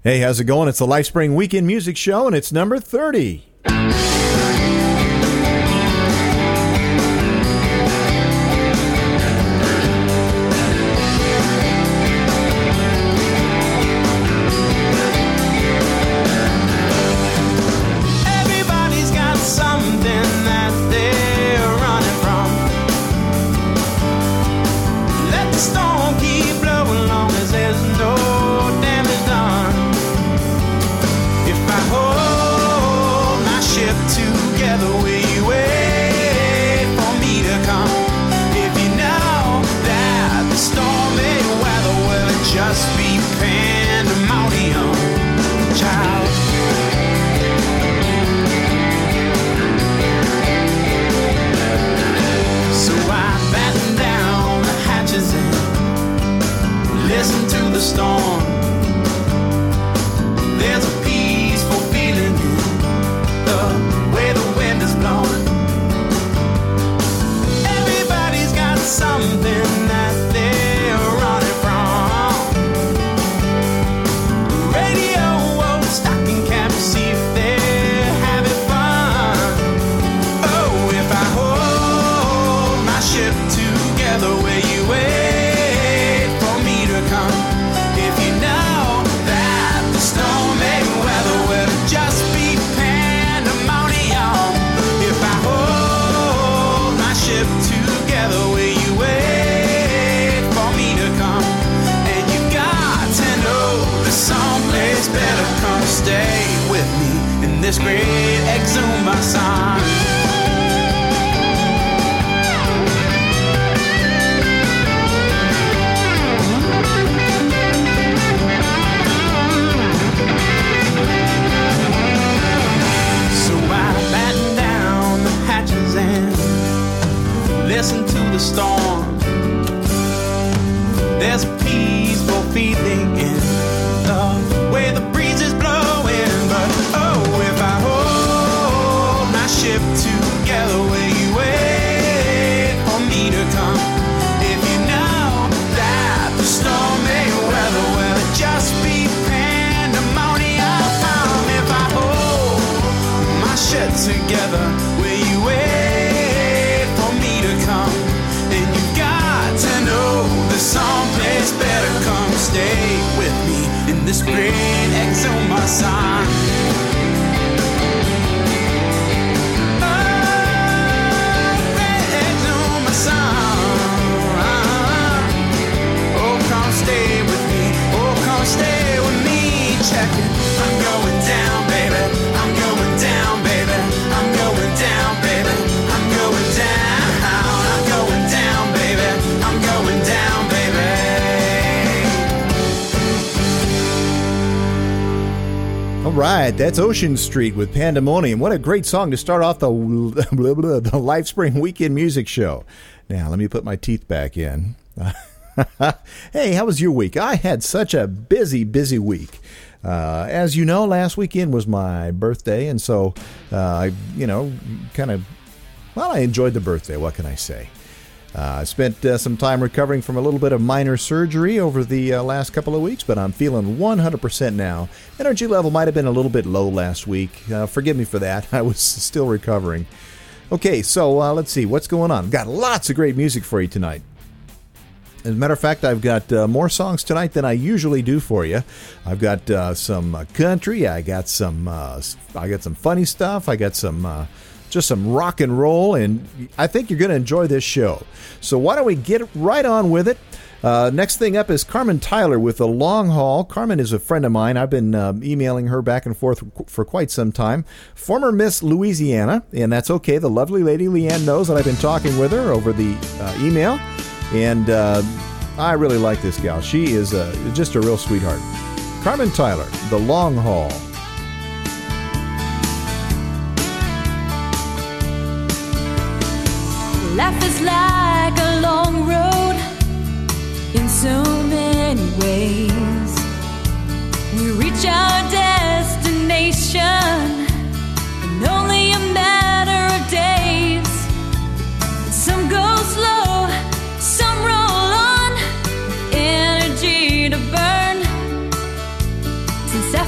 Hey, how's it going? It's the LifeSpring Weekend Music Show, and it's number 30. This great Exuma song. So I batten down the hatches and listen to the storm. There's a peaceful feeling in the way the breeze is blowing, but oh, if I hold my ship together, will you wait for me to come? If you know that the stormy weather will just be pandemonium. If I hold my ship together, will you wait for me to come? And you got to know there's someplace better. Come stay with me in this great Exuma song. Stay with me, check it. I'm going down, baby. I'm going down, baby. I'm going down, baby. I'm going down. I'm going down, baby. I'm going down, baby. All right, that's Ocean Street with Pandemonium. What a great song to start off the LifeSpring Weekend Music Show. Now, let me put my teeth back in. Hey, how was your week? I had such a busy week. As you know, last weekend was my birthday, and so I enjoyed the birthday. What can I say? I spent some time recovering from a little bit of minor surgery over the last couple of weeks, but I'm feeling 100% now. Energy level might have been a little bit low last week. Forgive me for that. I was still recovering. Okay, so let's see. What's going on? I've got lots of great music for you tonight. As a matter of fact, I've got more songs tonight than I usually do for you. I've got some country. I got some funny stuff. I got some just some rock and roll, and I think you're going to enjoy this show. So why don't we get right on with it? Next thing up is Carmen Tyler with The Long Haul. Carmen is a friend of mine. I've been emailing her back and forth for quite some time. Former Miss Louisiana, and that's okay. The lovely lady Leanne knows that I've been talking with her over the email. And I really like this gal. She is just a real sweetheart. Carmen Tyler, The Long Haul. Life is like a long road in so many ways. We reach our destination in only a matter of days. Some go slow, some roll on, energy to burn. Since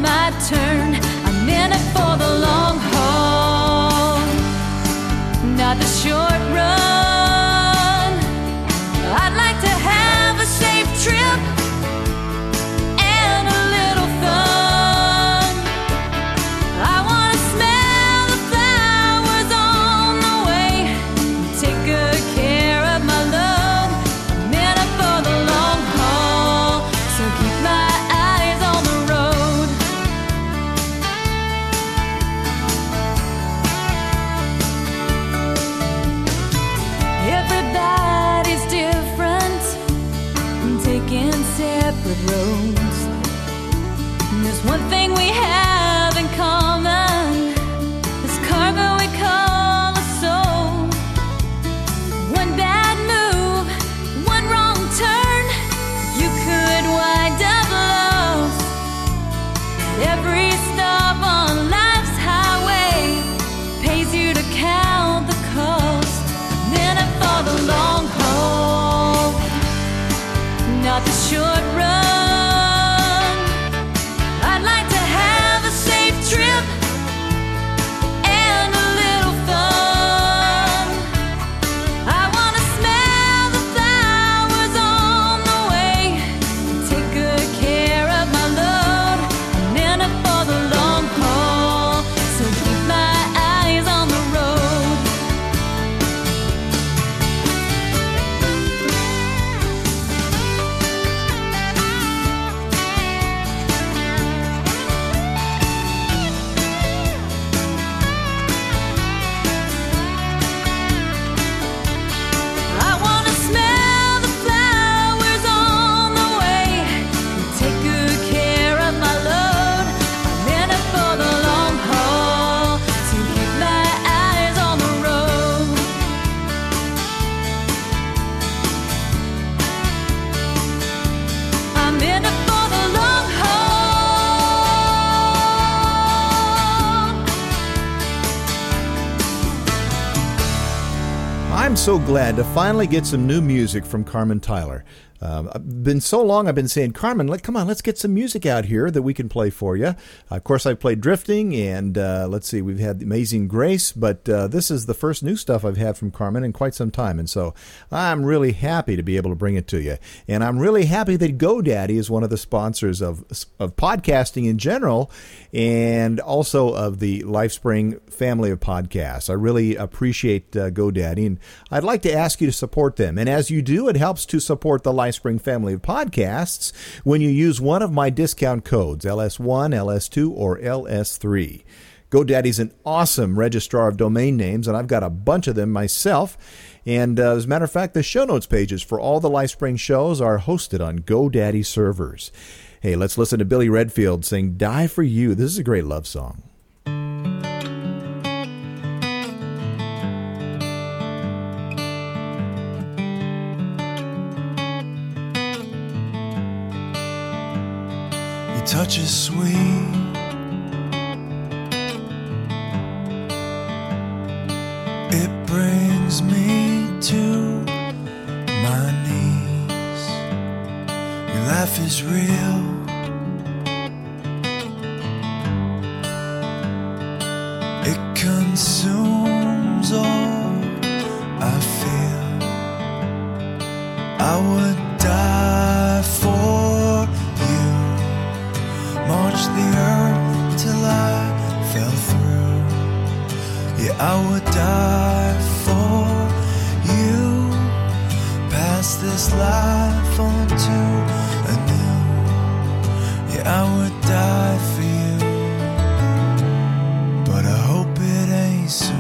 my turn. I'm in it for the long haul, not the short run. I'd like to have a safe trip and a little fun. I want to smell the flowers on the way, take good care of my love. I'm in it for the long haul, so keep my eyes on the road. Everybody's different, taking separate roads. There's one thing we have in common, this karma we call a soul. One bad move, one wrong turn, you could wind up lost. Every stop on life's highway pays you to count the cost. I'm in it for the long haul, not the short run. I'd like to have a safe trip and a little fun. I want to smell the flowers on the way, take good care of my love. I'm in it for the long haul, so keep my eyes on the road. I want to smell the flowers on the way, take good care of my load. I'm in it for the long haul, to keep my eyes on the road. I'm in it for the long haul. I'm so glad to finally get some new music from Carmen Tyler. I've been so long, I've been saying, Carmen, come on, let's get some music out here that we can play for you. Of course, I've played Drifting, and let's see, we've had Amazing Grace, but this is the first new stuff I've had from Carmen in quite some time, and so I'm really happy to be able to bring it to you. And I'm really happy that GoDaddy is one of the sponsors of podcasting in general, and also of the LifeSpring family of podcasts. I really appreciate GoDaddy, and I'd like to ask you to support them. And as you do, it helps to support the LifeSpring family of podcasts when you use one of my discount codes, LS1, LS2, or LS3. GoDaddy's an awesome registrar of domain names, and I've got a bunch of them myself. And as a matter of fact, the show notes pages for all the LifeSpring shows are hosted on GoDaddy servers. Hey, let's listen to Billy Redfield sing Die For You. This is a great love song. Your touch is sweet, it brings me to my knees. Your laugh is real, it consumes all I feel. I would die for you, march the earth till I fell through. Yeah, I would die for you, pass this life on to a new. Yeah, I would die for you, but I hope it ain't soon.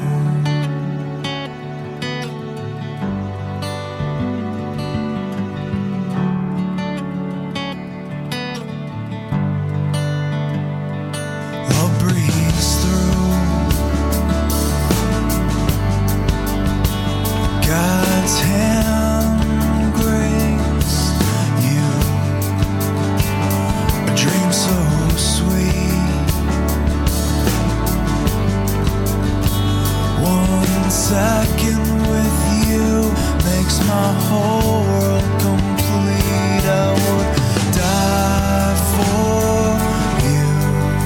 Love breathes through God's hand graced you, a dream so sweet. One second with you makes my whole world complete. I would die for you,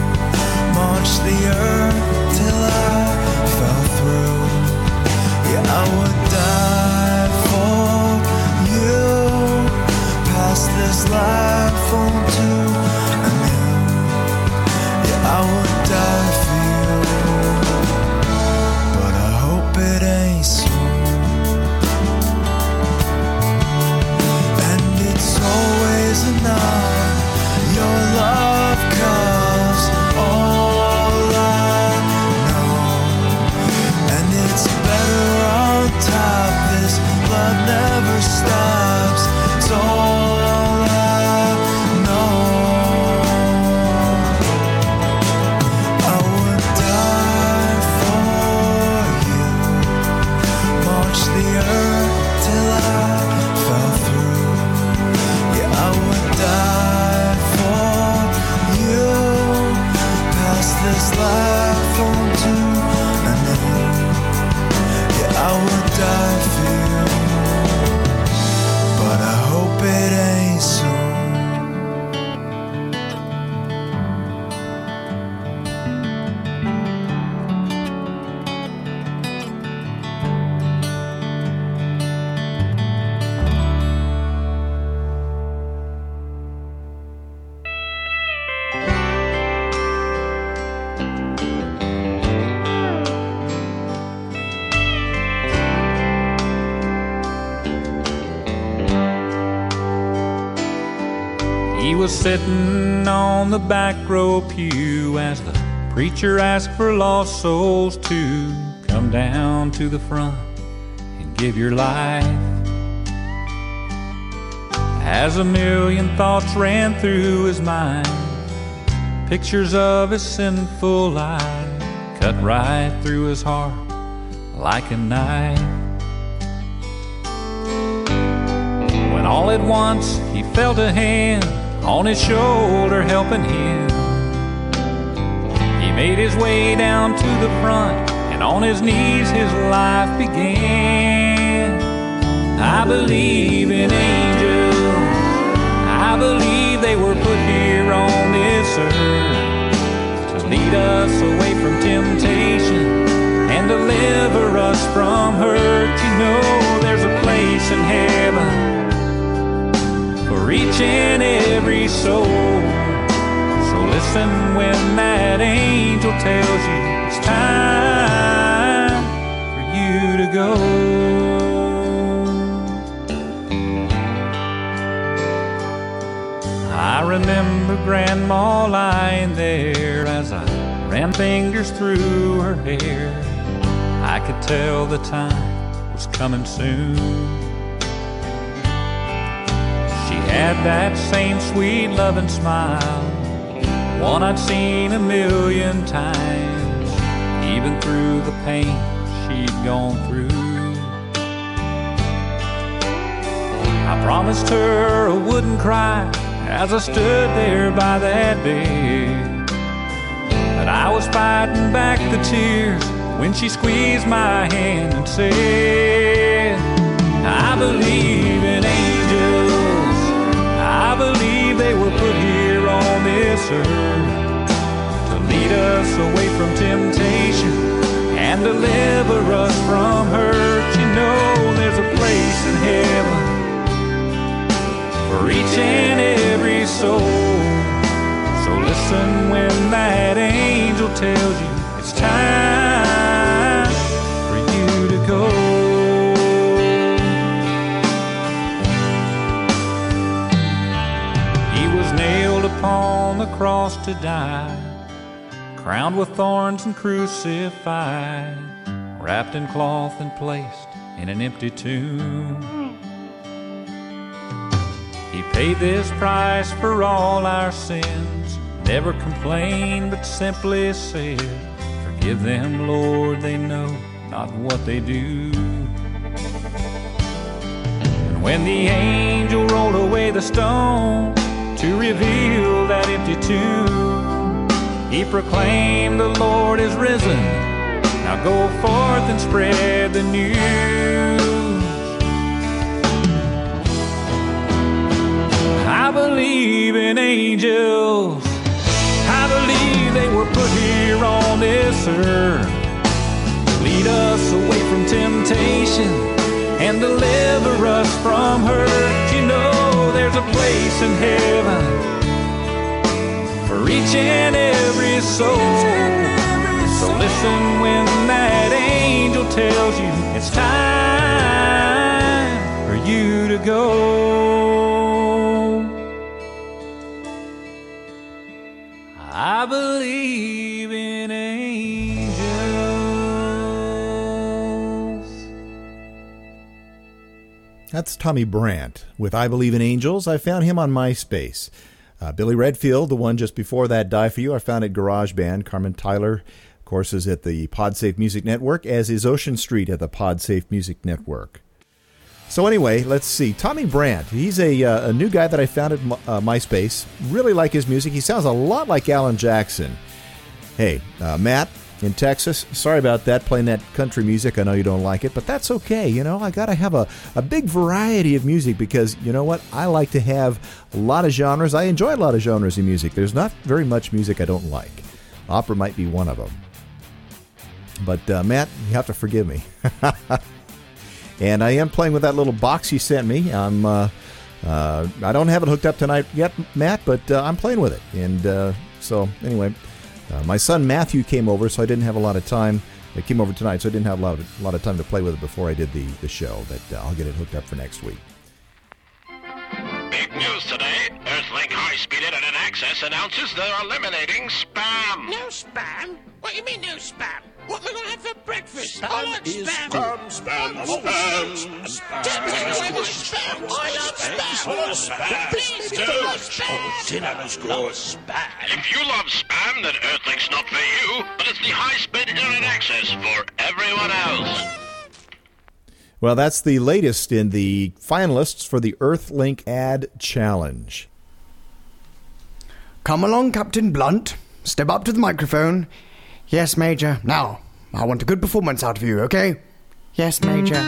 He was sitting on the back row pew as the preacher asked for lost souls to come down to the front and give your life. As a million thoughts ran through his mind, pictures of his sinful life cut right through his heart like a knife. When all at once he felt a hand on his shoulder helping him, he made his way down to the front, and on his knees his life began. I believe in angels. I believe they were put here on this earth to lead us away from temptation and deliver us from hurt. You know there's a place in heaven for each and every soul. So listen when that angel tells you it's time for you to go. I remember Grandma lying there as I ran fingers through her hair. I could tell the time was coming soon. She had that same sweet loving smile, one I'd seen a million times, even through the pain she'd gone through. I promised her I wouldn't cry as I stood there by that bed, but I was fighting back the tears when she squeezed my hand and said, I believe in angels. I believe they were put here on this earth to lead us away from temptation and deliver us from hurt. You know there's a place in heaven for each and every soul. So listen when that angel tells you it's time for you to go. He was nailed upon the cross to die, crowned with thorns and crucified, wrapped in cloth and placed in an empty tomb. He paid this price for all our sins, never complained but simply said, forgive them, Lord, they know not what they do. And when the angel rolled away the stone to reveal that empty tomb, he proclaimed the Lord is risen, now go forth and spread the news. I believe in angels. I believe they were put here on this earth to lead us away from temptation and deliver us from hurt. You know there's a place in heaven for each and every soul. So listen when that angel tells you it's time for you to go. I believe in angels. That's Tommy Brandt with I Believe in Angels. I found him on MySpace. Billy Redfield, the one just before that, Die For You, I found at GarageBand. Carmen Tyler, of course, is at the PodSafe Music Network, as is Ocean Street at the PodSafe Music Network. So anyway, let's see. Tommy Brandt, he's a new guy that I found at MySpace. Really like his music. He sounds a lot like Alan Jackson. Hey, Matt in Texas, sorry about that, playing that country music. I know you don't like it, but that's okay. You know, I got to have a big variety of music because, you know what, I like to have a lot of genres. I enjoy a lot of genres in music. There's not very much music I don't like. Opera might be one of them. But, Matt, you have to forgive me. And I am playing with that little box you sent me. I don't have it hooked up tonight yet, Matt, but I'm playing with it. And so, anyway, my son Matthew came over, so I didn't have a lot of time. He came over tonight, so I didn't have a lot of time to play with it before I did the show. But I'll get it hooked up for next week. Big news today. Earthlink High-Speed Internet Access announces they're eliminating spam. No spam? What do you mean no spam? What am I going to have for breakfast? I like is spam. Spam. Take me away with spam. I love spam. Please give me spam. Dinner is good. Spam. If you love spam, then Earthlink's not for you, but it's the high-speed internet access for everyone else. Well, that's the latest in the finalists for the Earthlink Ad Challenge. Come along, Captain Blunt. Step up to the microphone. Yes, Major. Now, I want a good performance out of you, okay? Yes, Major.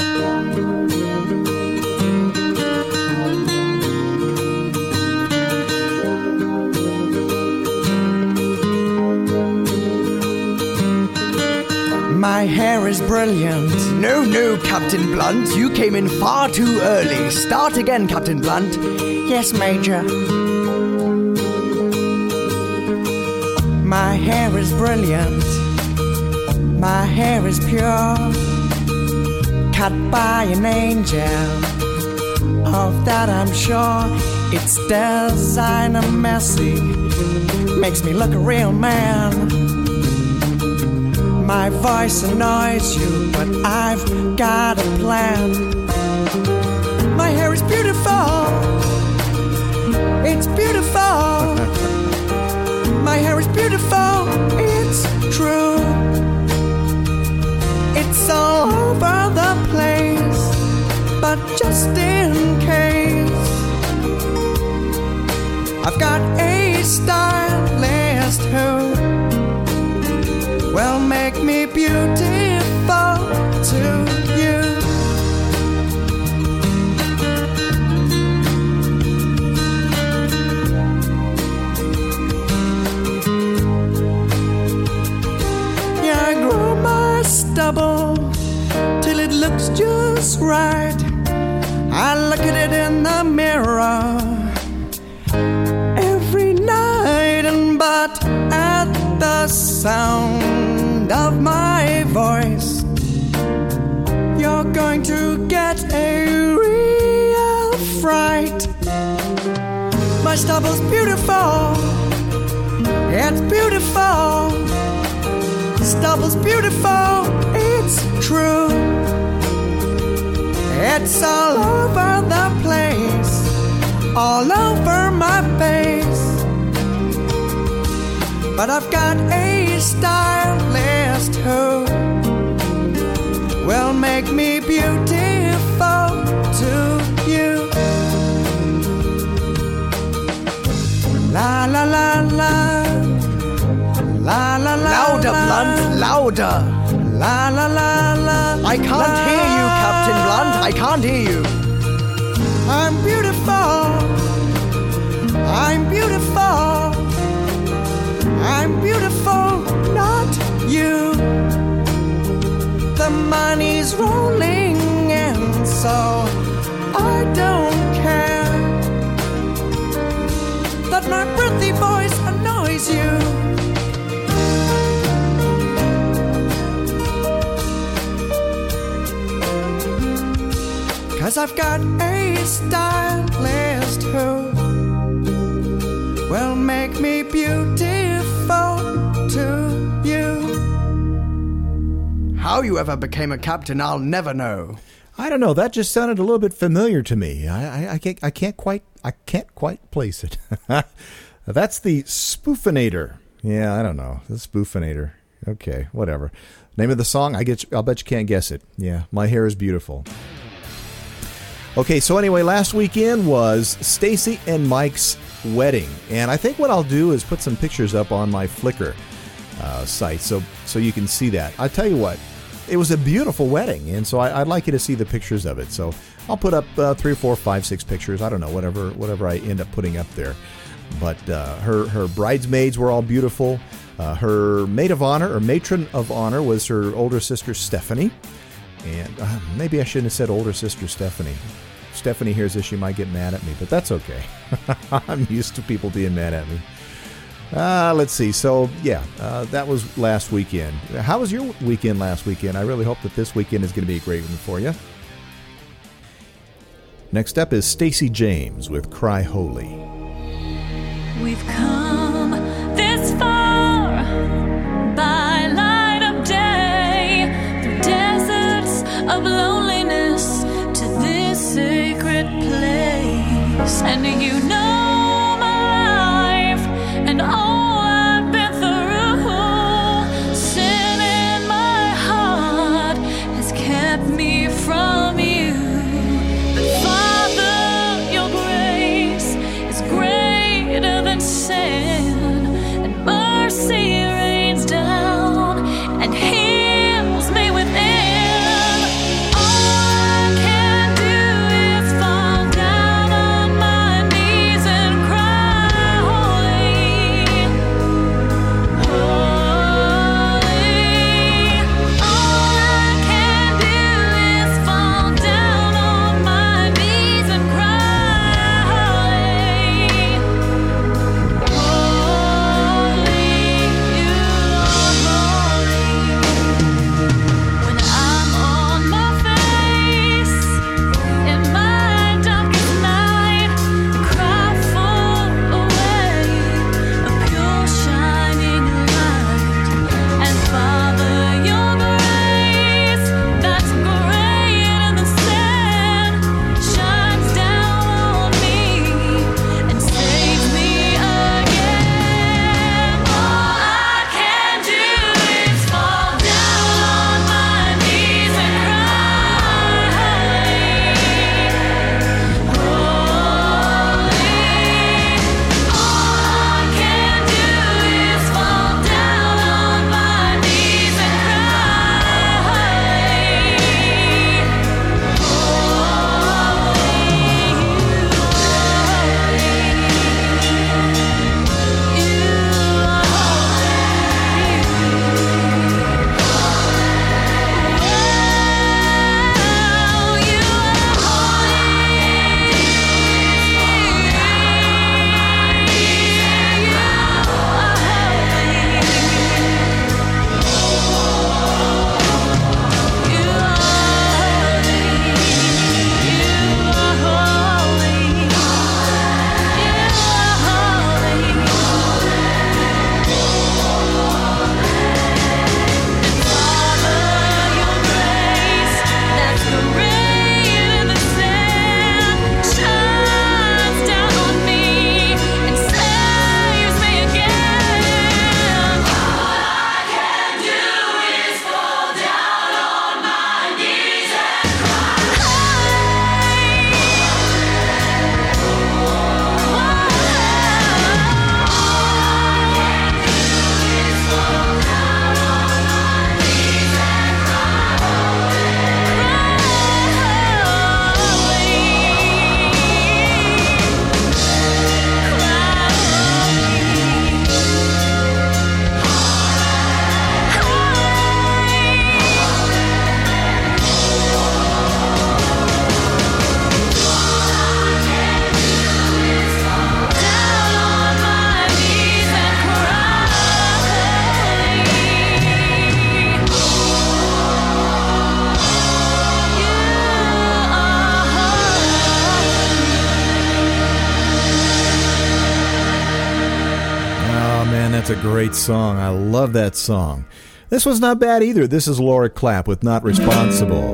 My hair is brilliant. No, Captain Blunt. You came in far too early. Start again, Captain Blunt. Yes, Major. My hair is brilliant. My hair is pure. Cut by an angel. Of that I'm sure. Its designer messy. Makes me look a real man. My voice annoys you, but I've got a plan. My hair is beautiful. It's beautiful. My hair is beautiful. It's true. It's all over the place, but just in case, I've got a stylist who will make me beautiful to you. Yeah, I grow my stubble till it looks just right. I look at it in the mirror every night, and but at the sound of my voice, you're going to get a real fright. My stubble's beautiful. It's beautiful. Stubble's beautiful. It's true. It's all over the place, all over my face. But I've got a stylist who will make me beautiful to you. La la la la. La la la. Louder, Blunt, louder. La la la la. I can't hear you, Captain Blunt. I can't hear you. I'm beautiful. I'm beautiful. I'm beautiful, not you. The money's rolling in, so I don't care that my breathy voice annoys you. 'Cause I've got a stylist who will make me beautiful to you. How you ever became a captain, I'll never know. I don't know. That just sounded a little bit familiar to me. I can't quite place it. That's the Spoofinator. Yeah, I don't know. The Spoofinator. Okay, whatever. Name of the song? I'll bet you can't guess it. Yeah, My Hair is Beautiful. Okay, so anyway, last weekend was Stacy and Mike's wedding, and I think what I'll do is put some pictures up on my Flickr site so you can see that. I tell you what, it was a beautiful wedding, and so I'd like you to see the pictures of it. So I'll put up 3 or 4, 5, 6 pictures. I don't know, whatever I end up putting up there. But her bridesmaids were all beautiful. Her maid of honor, or matron of honor, was her older sister Stephanie. And maybe I shouldn't have said older sister Stephanie. Stephanie hears this, she might get mad at me, but that's okay. I'm used to people being mad at me. Let's see. So, yeah, that was last weekend. How was your weekend last weekend? I really hope that this weekend is going to be a great one for you. Next up is Stacey James with Cry Holy. We've come this far by light of day, through deserts of loneliness to this sacred place. And you know my life and all I've been through. Sin in my heart has kept me from you. But Father, your grace is greater than sin, and mercy rains down and heals me within. All I can do is fall down on my knees and cry, holy, holy. All I can do is fall down on my knees and cry, holy, holy, you are holy. When I'm on my face in my darkest night, cry for a way of pure shining light. And Father, your grace that's greater than sin shines down on me and saves me again. All I can do is fall down on my knees and cry, holy, holy. All I can do is fall down on my knees and cry, Oh man, that's a great song. I love that song. This one's not bad either. This is Laura Clapp with Not Responsible.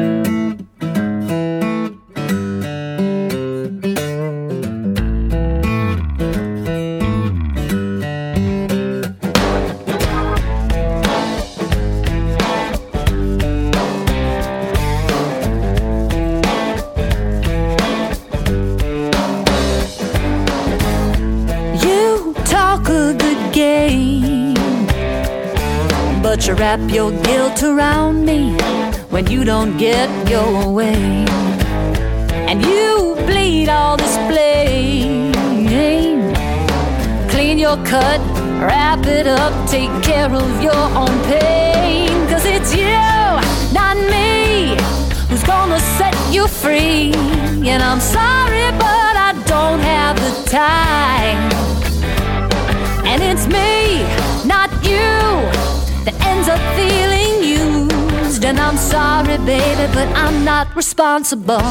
You talk a good game, but you wrap your guilt around me when you don't get your way. And you bleed all this blame. Clean your cut, wrap it up, take care of your own pain. 'Cause it's you, not me, who's gonna set you free. And I'm sorry, but I don't have the time. And it's me, not you, that ends up feeling used. used. And I'm sorry, baby, but I'm not responsible.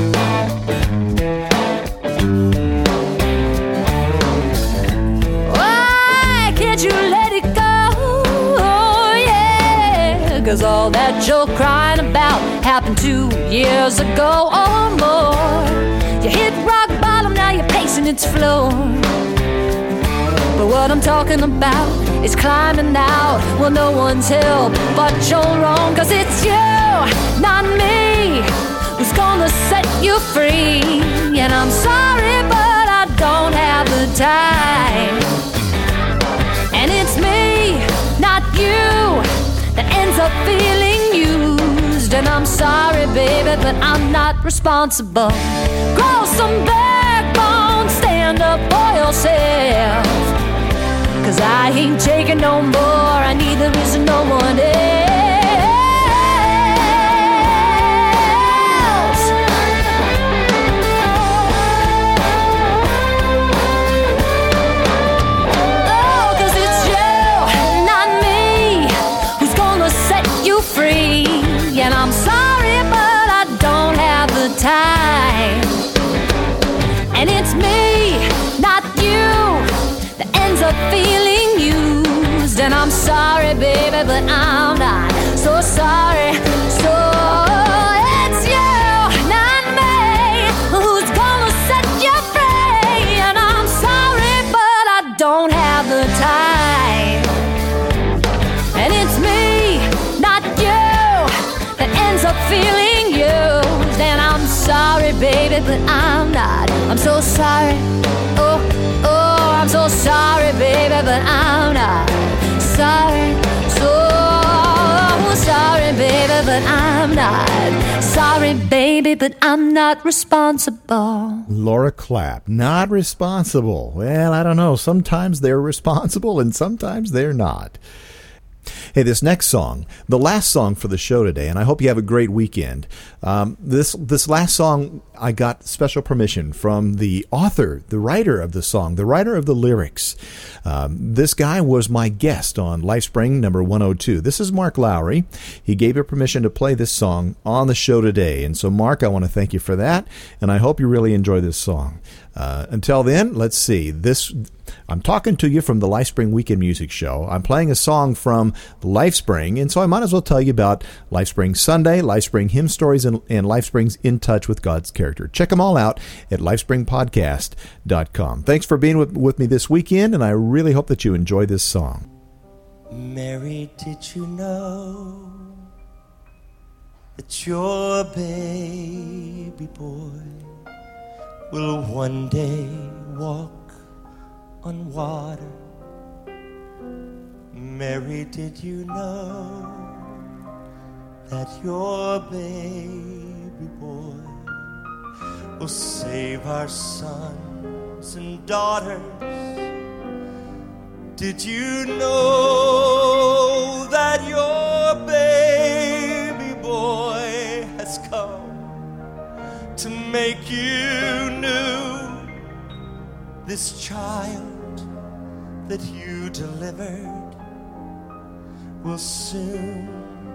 Why can't you let it go? Oh, yeah. 'Cause all that you're crying about happened 2 years ago or more. You hit rock bottom, now you're pacing its floor. But what I'm talking about is climbing out. Well, no one's help but your own. 'Cause it's you, not me, who's gonna set you free. And I'm sorry, but I don't have the time. And it's me, not you, that ends up feeling used. And I'm sorry, baby, but I'm not responsible. Grow some backbone, stand up for yourself. 'Cause I ain't taking no more, and neither is no one else. Oh, 'cause it's you, not me, who's gonna set you free. And I'm sorry, but I don't have the time. And it's me, not you, that ends up feeling used. And I'm sorry, baby, but I'm not so sorry. So it's you, not me, who's gonna set you free. And I'm sorry, but I don't have the time. And it's me, not you, that ends up feeling used. And I'm sorry, baby, but I'm not. I'm so sorry. Oh, I'm so sorry, baby, but I'm not sorry. So sorry, baby, but I'm not sorry, baby, but I'm not responsible. Laura Clapp, not responsible. Well, I don't know. Sometimes they're responsible and sometimes they're not. Hey, this next song, the last song for the show today, and I hope you have a great weekend. This last song, I got special permission from the author, the writer of the song, the writer of the lyrics. This guy was my guest on LifeSpring number 102. This is Mark Lowry. He gave me permission to play this song on the show today. And so, Mark, I want to thank you for that, and I hope you really enjoy this song. Until then, let's see. I'm talking to you from the LifeSpring Weekend Music Show. I'm playing a song from LifeSpring, and so I might as well tell you about LifeSpring Sunday, LifeSpring Hymn Stories, and LifeSpring's In Touch with God's Character. Check them all out at lifespringpodcast.com. Thanks for being with me this weekend, and I really hope that you enjoy this song. Mary, did you know that your baby boy will one day walk on water? Mary, did you know that your baby boy will save our sons and daughters? Did you know that your baby boy has come to make you new? This child that you delivered will soon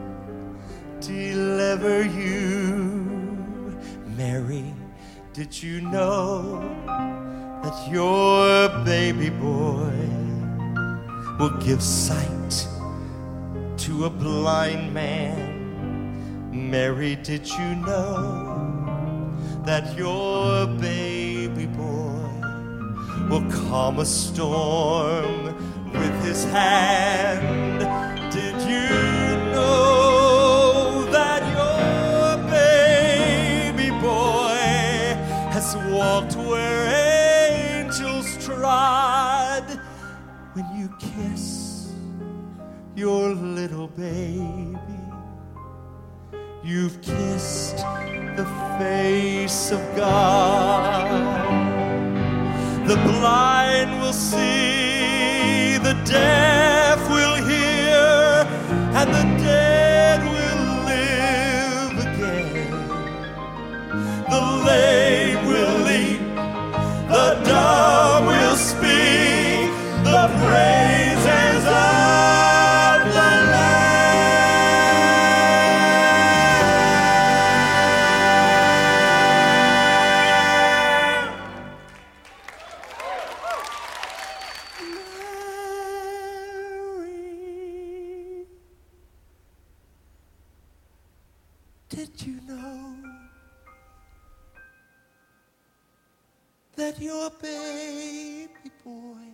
deliver you. Mary, did you know that your baby boy will give sight to a blind man? Mary, did you know that your baby boy will calm a storm with his hand? Did you know that your baby boy has walked where angels trod? When you kiss your little baby, you've kissed the face of God. The blind will see, the deaf will hear, and the dead will live again. The lame will leap, the dumb will speak, the praises of the Lamb. that your baby boy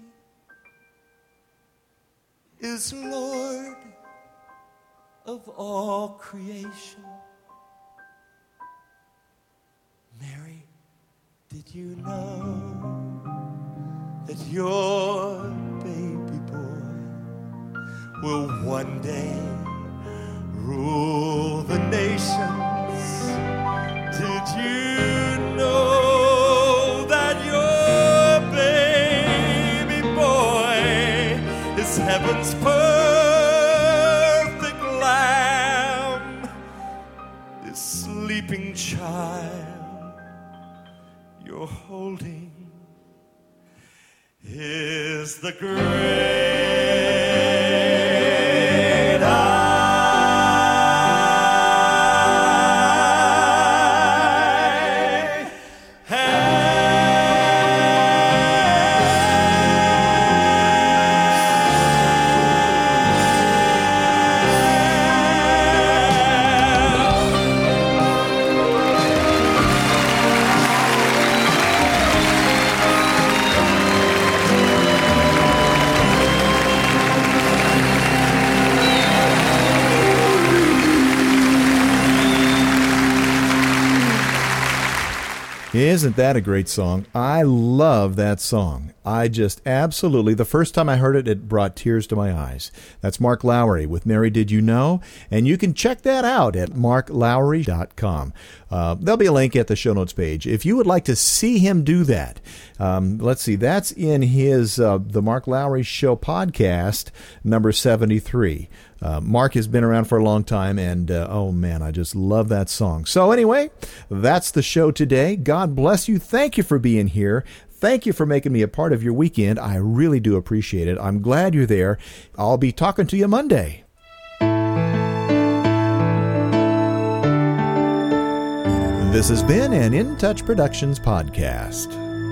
is Lord of all creation? Mary, did you know that your baby boy will one day rule the nations? Did you know that your baby boy is heaven's perfect lamb? This sleeping child you're holding is the great Isn't that a great song? I love that song. I just absolutely, the first time I heard it, it brought tears to my eyes. That's Mark Lowry with Mary Did You Know? And you can check that out at marklowry.com. There'll be a link at the show notes page. If you would like to see him do that, let's see, that's in his The Mark Lowry Show podcast, number 73. Mark has been around for a long time, and oh man, I just love that song. So anyway, that's the show today. God bless you. Thank you for being here. Thank you for making me a part of your weekend. I really do appreciate it. I'm glad you're there. I'll be talking to you Monday. This has been an In Touch Productions podcast.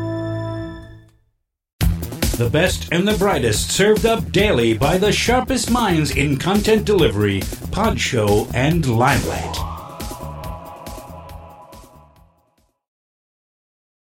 The best and the brightest served up daily by the sharpest minds in content delivery, pod show, and limelight.